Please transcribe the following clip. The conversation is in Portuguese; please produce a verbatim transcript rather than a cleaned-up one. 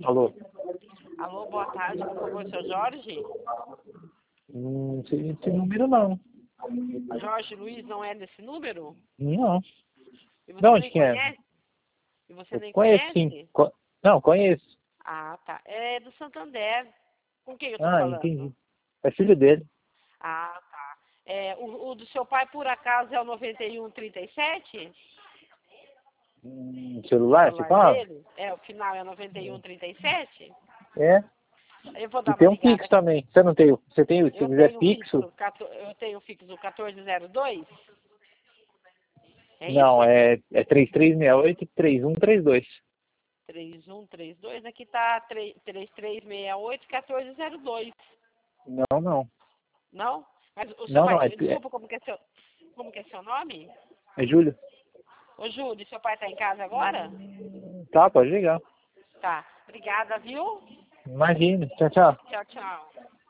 Alô? Alô, boa tarde, por favor, seu Jorge? Hum, esse, esse número não. Jorge Luiz não é nesse número? Não. E De você onde nem que é? conhece? E você Eu nem conheço conhece? sim. Co- não, conheço. Ah, tá. É do Santander. Com quem eu tô Ah, falando? entendi. É filho dele. Ah, tá. É, o, o do seu pai, por acaso, é o noventa e um trinta e sete? Hum, O celular, você celular fala? dele? É, o final é noventa e um trinta e sete? É. Eu vou E dar uma tem um ligada Pix aqui. também. Você não tem, o- você tem, o- se Eu quiser tenho fixo? fixo, quator- eu tenho fixo quatorze zero dois? É Não, isso? é, é três três seis oito três um três dois. três um três dois, aqui tá três três seis oito um quatro zero dois. Não, não. Não? Mas o seu Não, pai, não, é, é, desculpa, como que é seu, como que é seu nome? é Júlio. Ô, Júlio, seu pai tá em casa agora? Tá, pode ligar. Tá. Obrigada, viu? Imagina. Tchau, tchau. Tchau, tchau.